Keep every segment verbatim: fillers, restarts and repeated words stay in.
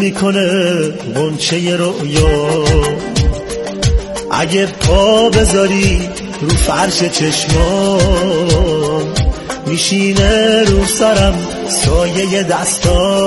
میکنه غنچه رویا. اگه پا بذاری رو فرش چشمان میشینه رو سرم سایه دستا،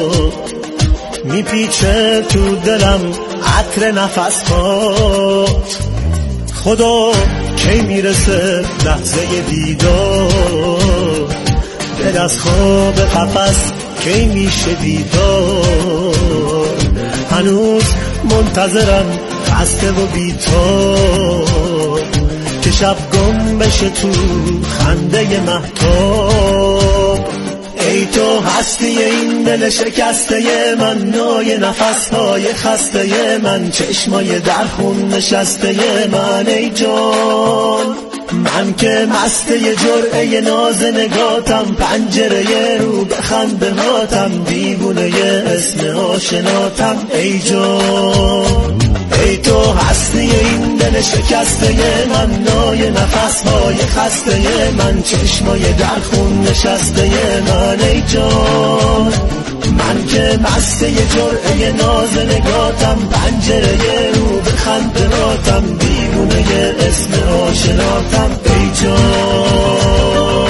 میپیچه تو دلم عطر نفسات. خدا کی میرسه لحظه دیدار، دل از خواب قفس کی میشه بیدار. هنوز منتظرم خسته و بی‌تاب که شب گم بشه تو خنده مهتاب. ای تو هستی این دل شکسته من، نای نفسهای خسته من، چشمای در خون نشسته من. ای جان من که مسته جرعه ناز نگاتم، پنجره رو به خنده هاتم، دیوونه اسم آشناتم. ای جان ای تو هستی این دل شکسته من، نای نفسهای خسته من، چشمای در خون نشسته من. ای جان من که مسته جرعه ناز نگاتم، پنجره رو به خندراتم، دیوونه اسم آشناتم. ای جان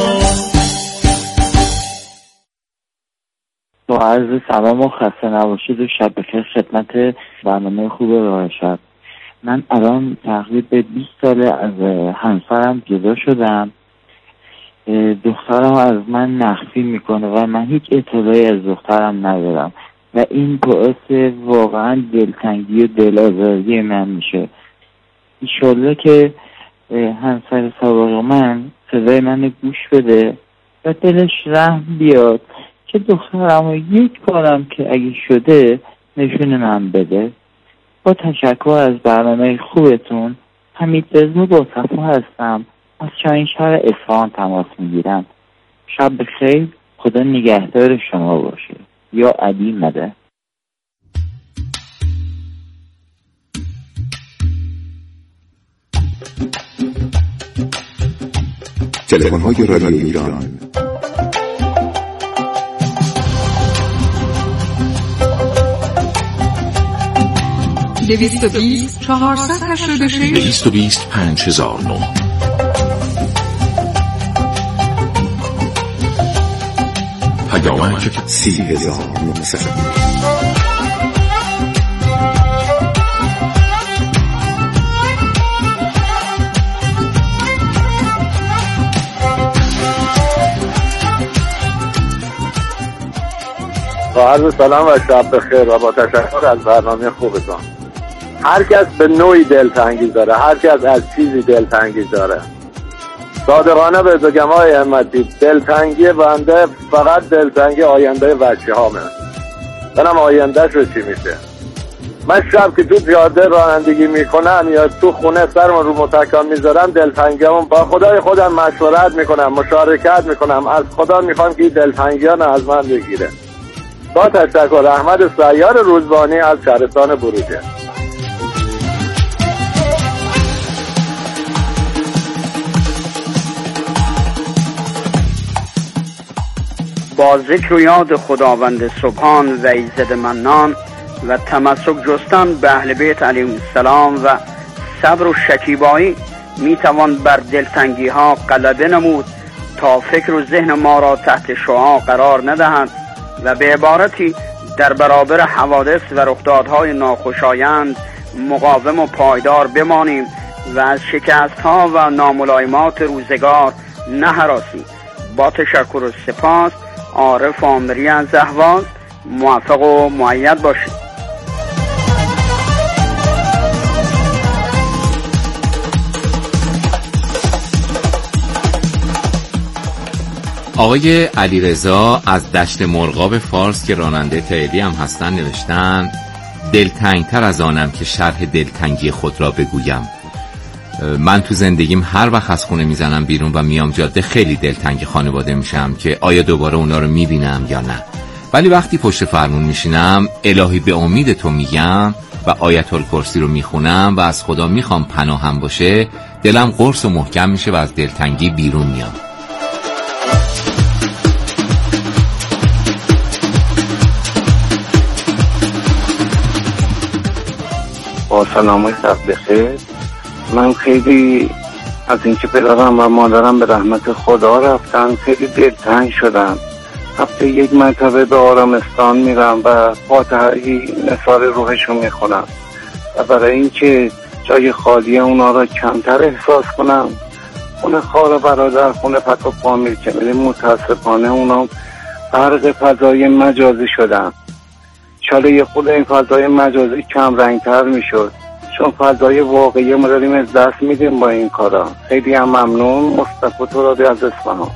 با عرض سلام و خسته نباشید و شب بخیر خدمت برنامه خوب راه شب. من الان تقریبا بیست ساله از همسرم جدا شدم. دخترم از من مخفی میکنه و من هیچ اطلاعی از دخترم ندارم و این باعث واقعا دلتنگی و دل‌آزاری من میشه. ایشالله که همسر سابق من صدای من گوش بده و دلش رحم بیاد که دخترم رو یک بارم که اگه شده نشون من بده. با تشکر از برنامه خوبتون. حمید رضا با صفا هستم، از شاهینشهر اصفهان تماس میگیرم. شب بخیر، خدا نگهدار شما باشه. یا علی مده. تلفن های رادیو ایران دویست و بیست چهارصد و هشتاد و شش دویست و بیست پنج هزار و نه. پیامک سی هزار و نهصد. با عرض سلام و شب بخیر و با تشکر از برنامه خوبتون. هر کس به نوعی دلتنگی داره، هر کس از چیزی دلتنگی داره. صادقانه به بگم های همتی، دلتنگی بنده فقط دلتنگی آینده بچه هامه. بنام آینده شو چی میشه. من شب که تو پیاده رانندگی میکنم یا تو خونه سرم رو متکا میذارم، دلتنگیمون با خدای خودم مشورت میکنم، مشارکت میکنم، از خدا میخوام که دلتنگیان از من بگیره. با تشکر. احمد سیار روزبانی از شهرستان بروجه. با ذکر و یاد خداوند سبحان و ایزد منان و تمسک جستن به اهل بیت علیهم السلام و صبر و شکیبایی می توان بر دلتنگی ها غلبه نمود تا فکر و ذهن ما را تحت شعاع قرار ندهند و به عبارتی در برابر حوادث و رخدادهای ناخوشایند مقاوم و پایدار بمانیم و از شکست ها و ناملایمات روزگار نهراسیم. با تشکر و سپاس. عارف آمری از اهواز. موفق و مؤید باشید. آقای علیرضا از دشت مرغاب فارس که راننده تایلی هم هستن نوشتن: دلتنگتر از آنم که شرح دلتنگی خود را بگویم. من تو زندگیم هر وقت از خونه میزنم بیرون و میام جاده خیلی دلتنگ خانواده میشم که آیا دوباره اونا رو میبینم یا نه. ولی وقتی پشت فرمون میشینم الهی به امید تو میگم و آیت الکرسی رو میخونم و از خدا میخوام پناهم باشه، دلم قرص و محکم میشه و از دلتنگی بیرون میام. با سلامت شب بخیر. من خیلی از اینکه پدرم و مادرم به رحمت خدا رفتن خیلی دلتنگ شدم. هفته یک مرتبه به آرامستان میرم و فاتحه نثار روحشون میخونم و برای اینکه جای خالی اونا را کمتر احساس کنم، خونه خواهر برادر، خونه پک و فامیل که میریم، متاسفانه اونا غرق فضای مجازی شدن. شاید یه خود این فضای مجازی کم رنگتر میشد، چون فضای واقعی ما داریم از دست میدیم با این کارا. خیلی هم ممنون. مصطفی ترابی از اصفهان.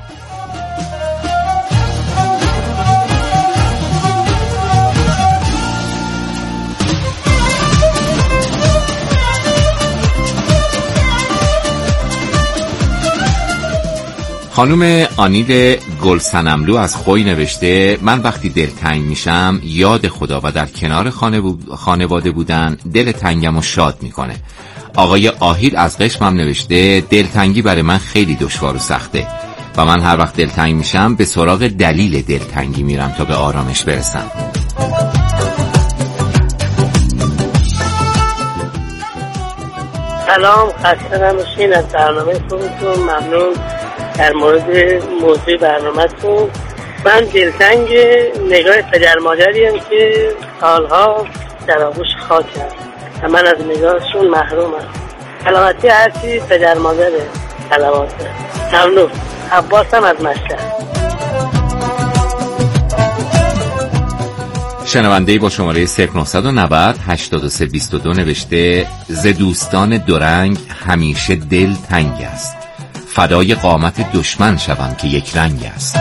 خانم آنیل گلسنملو از خوی نوشته من وقتی دلتنگ میشم یاد خدا و در کنار خانواده بودن دل تنگم رو شاد میکنه. آقای آهیل از قشمم نوشته دلتنگی برای من خیلی دشوار و سخته و من هر وقت دلتنگ میشم به سراغ دلیل دلتنگی میرم تا به آرامش برسم. سلام، خسته نباشین. از برنامه خوبتون ممنون. در مورد موضوع برنامه‌تون، من دلتنگ نگاه پدر مادریم که سالها در آغوش خاک هست و من از نگاهشون محرومم. سلامتی هرچی پدر مادره. سلامته. ممنون. عباسم از مشهد. شنونده‌ای با شماره صفر نه نه صفر هشتاد و سه بیست و دو نوشته ز دوستان دورنگ همیشه دل تنگ است، فدای قامت دشمن شوم که یک رنگ است.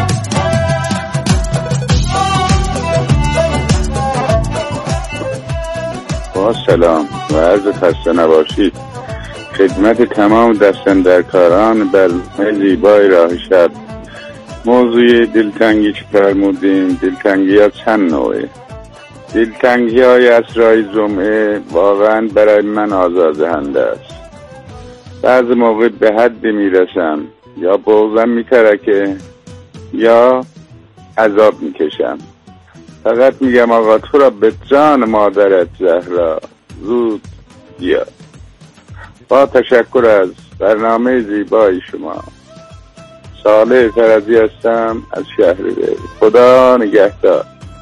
با سلام و عرض خسته نباشید خدمت تمام دستاندرکاران برنامه زیبای راه شب. موضوع دلتنگی که فرمودیم، دلتنگی ها چند نوعه. دلتنگی های اسرای جمعه واقعا برای من آزاردهنده است. بعض موقع به حد میرسم یا بغضم میترکه یا عذاب میکشم. فقط میگم آقا تو را به جان مادرت زهرا زود بیا. با تشکر از برنامه زیبای شما. صالح فرزی هستم از شهرده. خدا نگهدار.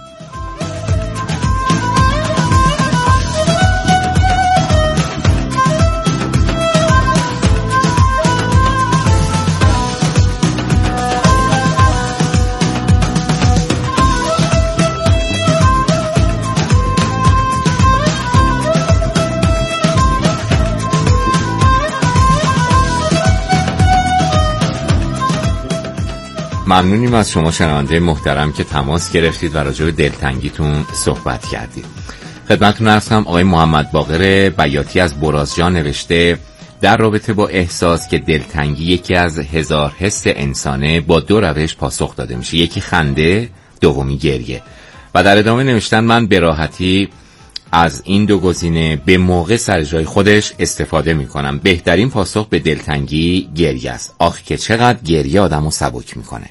ممنونیم از شما شنونده محترم که تماس گرفتید و راجع به دلتنگیتون صحبت کردید. خدمتتون عرض کنم آقای محمد باقر بیاتی از برازجان نوشته در رابطه با احساس که دلتنگی یکی از هزار حس انسانه با دو روش پاسخ داده میشه، یکی خنده، دومی گریه. و در ادامه نوشتن من به راحتی از این دو گزینه به موقع سر جای خودش استفاده میکنم. بهترین پاسخ به دلتنگی گریه است. آخ که چقدر گریه آدمو سبک میکنه.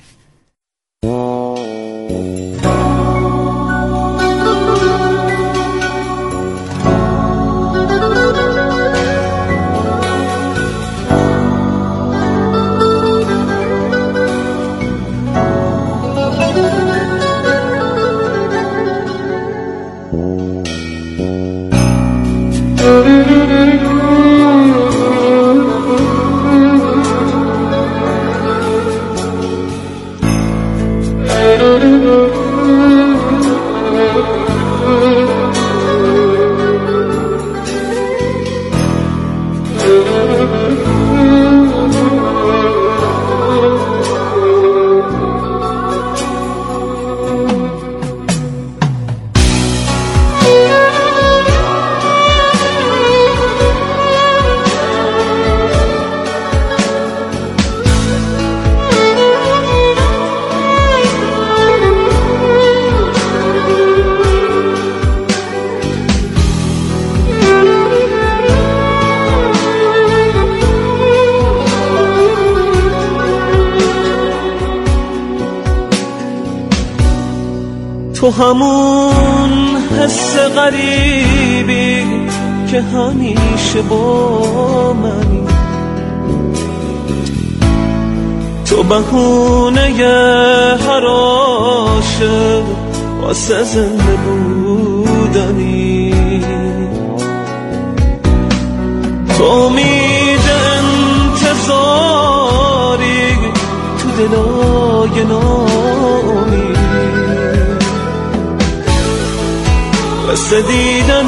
تو همون حس غریبی که همیشه با منی. تو بهونه هر عاشق واسه زنده بودنی. تو امید انتظاری تو دلای نامی، قصه دیدن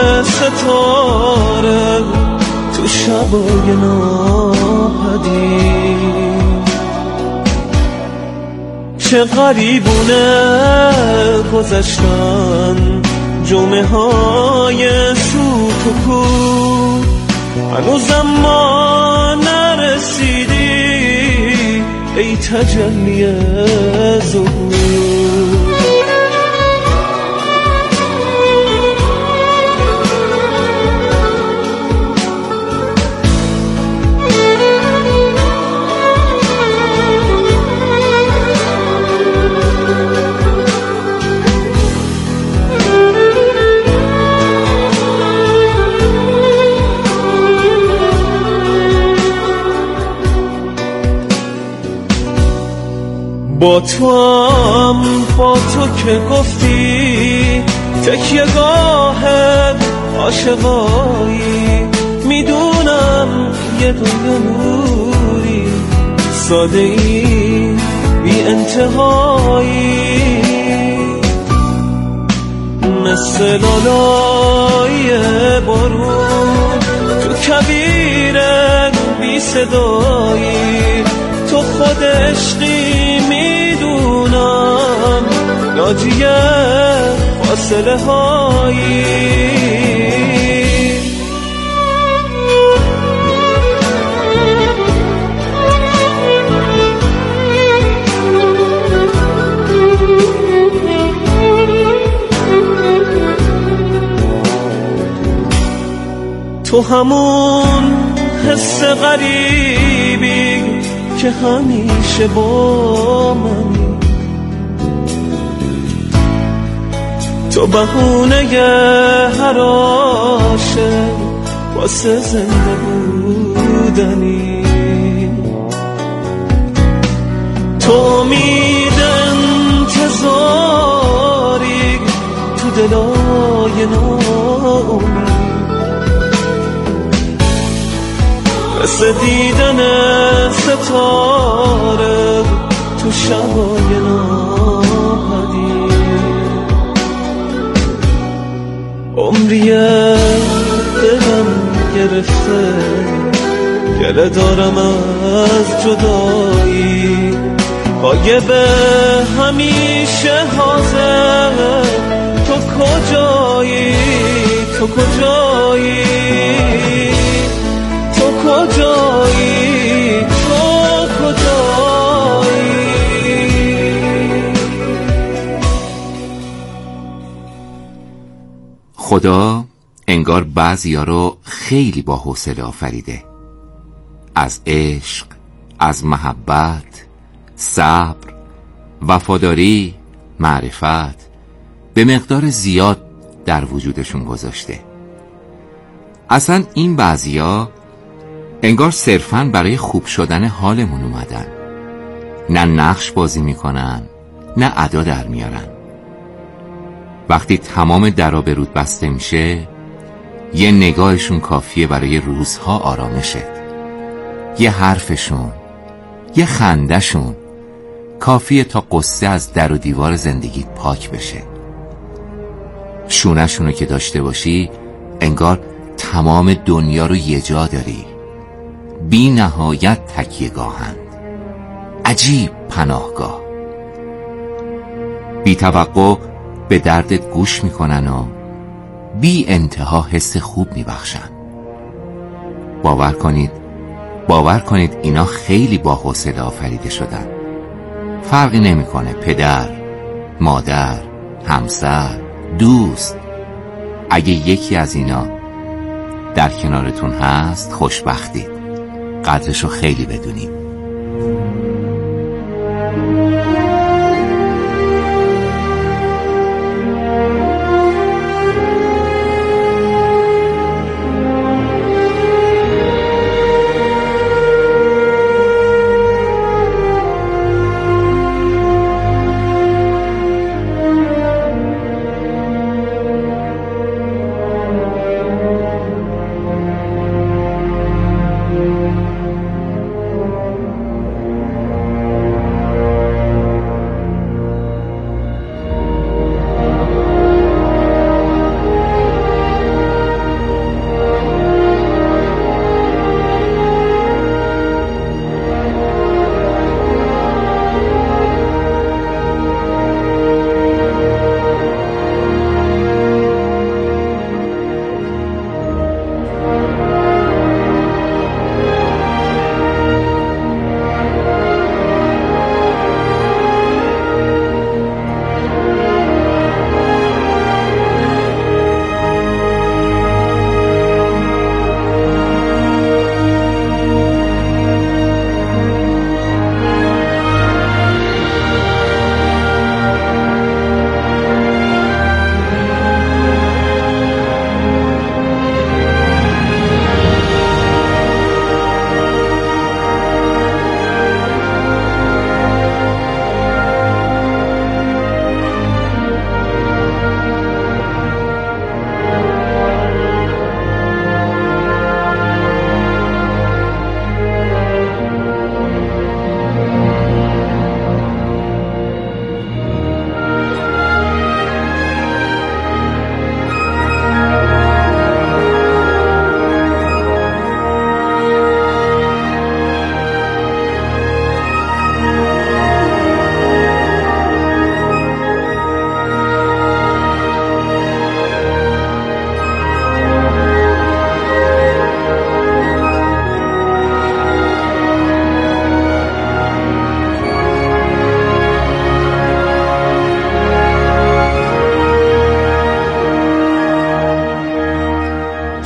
ستاره تو شبای ناپدید. چه غریبونه گذشتن جمعه های سوت و کور، هنوزم ما نرسیدی ای تجلی ظهور. با تو هم با تو که گفتی تکیه گاه عاشقایی، میدونم یه دنیا نوری ساده ای بی انتهایی، مثل لالای بارون تو کویر بی صدایی. تو خود عشقی میدونم ناجیه فاصله هایی. تو همون حس غریبی که همیشه با منی. تو بهونه هر عاشق واسه زنده بودنی. تو امید انتظاری تو دلای نامی، قصه دیدن ستاره تو شبای ناپدید. عمریه دلم گرفته گله دارم از جدایی، غایبه همیشه حاضر. تو کجایی تو کجایی تو کجایی تو کجایی. خدا انگار بعضیا رو خیلی با حوصله آفریده، از عشق، از محبت، صبر، وفاداری، معرفت به مقدار زیاد در وجودشون گذاشته. اصلا این بعضیا انگار صرفاً برای خوب شدن حالمون اومدن، نه نقش بازی میکنن نه ادا در میارن. وقتی تمام درا به رود بسته میشه یه نگاهشون کافیه برای روزها آرامشه، یه حرفشون، یه خندهشون کافیه تا قصه از در و دیوار زندگیت پاک بشه. شونهشونو که داشته باشی انگار تمام دنیا رو یه جا داری، بی نهایت تکیه گاهند، عجیب پناهگاه. بی توقع به دردت گوش میکنن و بی انتها حس خوب میبخشن. باور کنید باور کنید اینا خیلی با حوصله آفریده شدن. فرقی نمیکنه پدر، مادر، همسر، دوست. اگه یکی از اینا در کنارتون هست خوشبختید، قدرشو خیلی بدونید.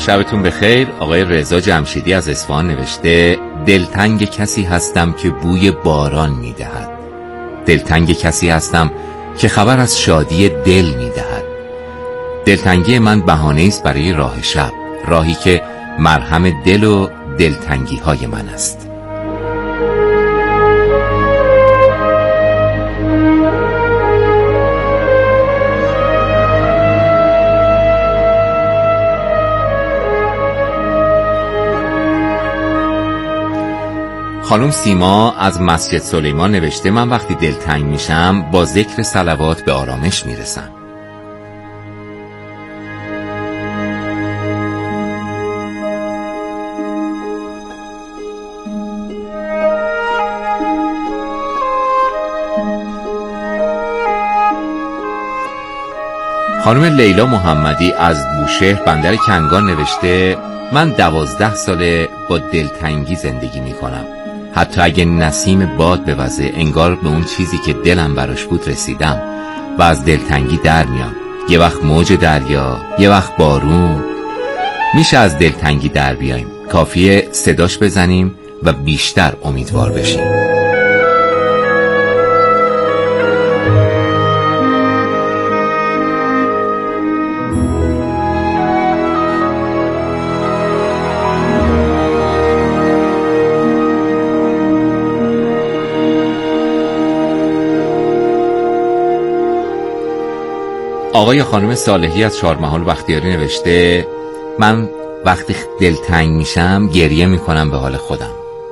شبتون بخیر. آقای رضا جمشیدی از اصفهان نوشته دلتنگ کسی هستم که بوی باران میدهد. دلتنگ کسی هستم که خبر از شادی دل میدهد. دلتنگی من بهانه است برای راه شب، راهی که مرهم دل و دلتنگی های من است. خانم سیما از مسجد سلیمان نوشته من وقتی دلتنگ میشم با ذکر صلوات به آرامش میرسم. خانم لیلا محمدی از بوشهر بندر کنگان نوشته من دوازده ساله با دلتنگی زندگی میکنم. حتی اگه نسیم باد بوزه انگار به اون چیزی که دلم براش بود رسیدم و از دلتنگی در میام. یه وقت موج دریا، یه وقت بارون. میشه از دلتنگی در بیایم، کافیه صداش بزنیم و بیشتر امیدوار بشیم. آقای خانم صالحی از چهارمحال بختیاری نوشته من وقتی دلتنگ میشم گریه میکنم به حال خودم.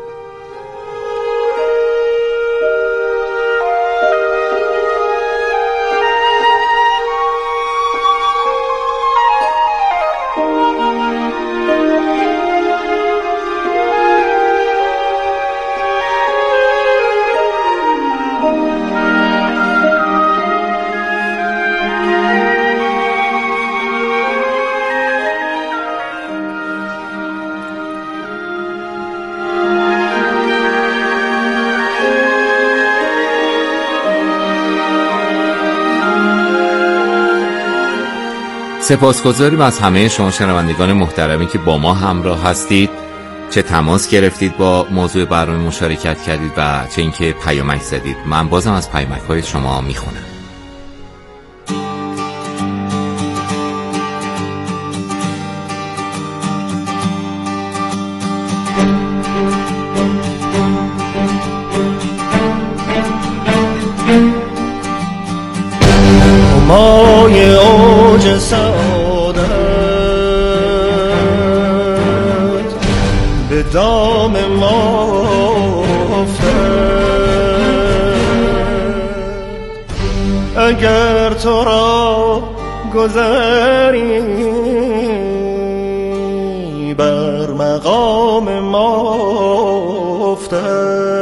سپاسگزاریم از همه شما شنوندگان محترمی که با ما همراه هستید، چه تماس گرفتید با موضوع برنامه مشارکت کردید و چه اینکه پیامک زدید. من بازم از پیامک های شما میخونم. مای اوج سعادت به دام ما افتد، اگر تو را گذری بر مقام ما افتد.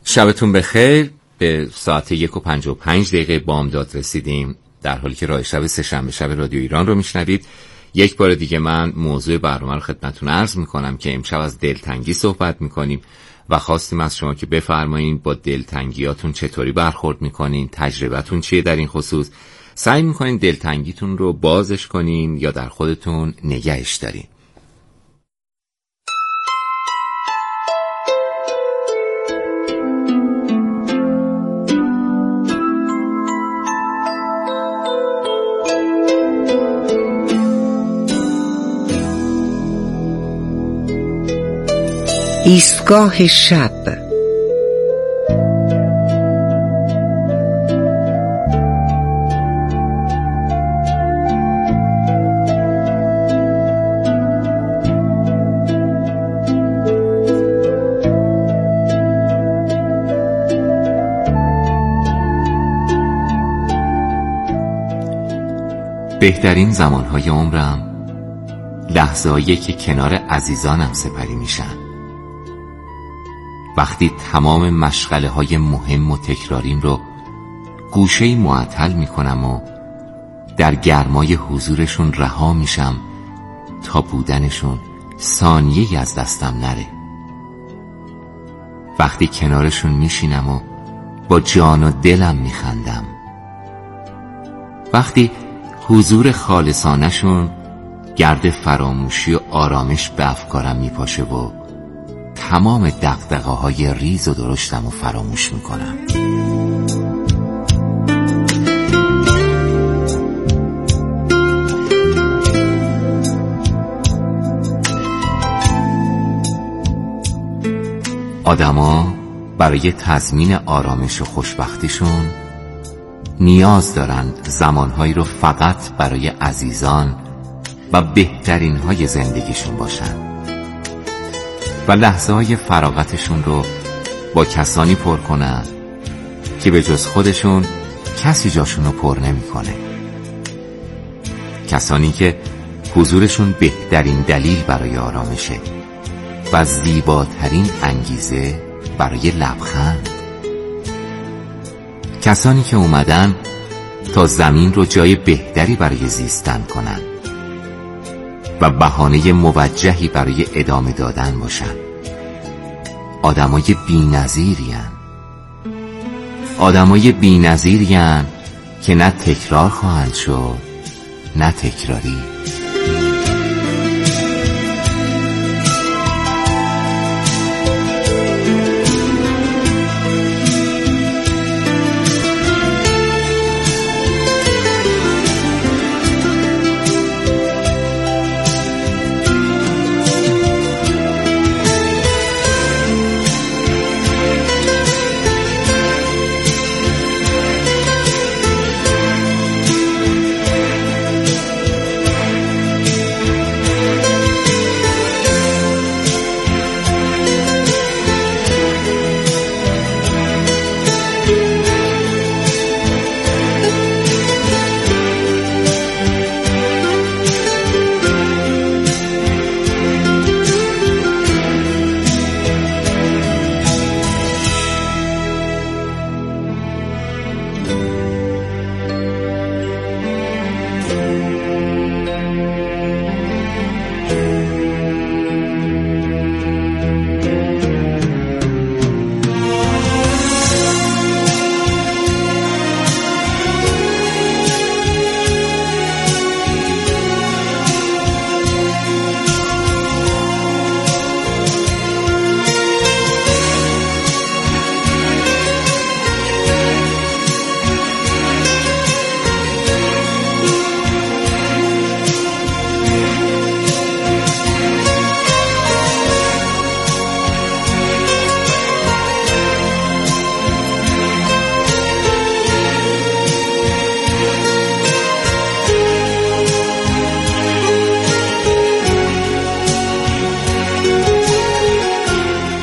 شبتون بخیر. به ساعت یک و پنج و پنج دقیقه بامداد رسیدیم، در حالی که راه شب سه شنبه شب رادیو ایران رو میشنوید. یک بار دیگه من موضوع برنامه رو خدمتتون عرض میکنم که امشب از دلتنگی صحبت میکنیم و خواستیم از شما که بفرمایید با دلتنگیاتون چطوری برخورد میکنین، تجربتون چیه در این خصوص، سعی میکنین دلتنگیتون رو بازش کنین یا در خودتون نگهش دارین. ایستگاه شب. بهترین زمانهای عمرم لحظه‌هایی که کنار عزیزانم سپری میشن، وقتی تمام مشغله های مهم و تکراریم رو گوشه‌ای معطل میکنم و در گرمای حضورشون رها میشم تا بودنشون ثانیه‌ای از دستم نره. وقتی کنارشون میشینم و با جان و دلم میخندم. وقتی حضور خالصانشون گرد فراموشی و آرامش به افکارم میپاشه و تمام دغدغه های ریز و درشتم رو فراموش میکنم. آدما برای تضمین آرامش و خوشبختیشون نیاز دارند زمانهایی رو فقط برای عزیزان و بهترین های زندگیشون باشن و لحظه های فراغتشون رو با کسانی پر کنن که به جز خودشون کسی جاشون رو پر نمی کنه. کسانی که حضورشون بهترین دلیل برای آرامشه و زیباترین انگیزه برای لبخند. کسانی که اومدن تا زمین رو جای بهتری برای زیستن کنن و بهانه موجهی برای ادامه دادن باشن. آدمای بی‌نظیرین. آدمای بی‌نظیرین که نه تکرار خواهند شد نه تکراری.